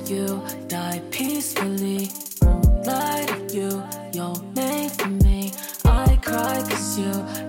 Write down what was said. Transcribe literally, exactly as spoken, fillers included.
you die peacefully. Moonlight of you, you're made for me. I cry cause you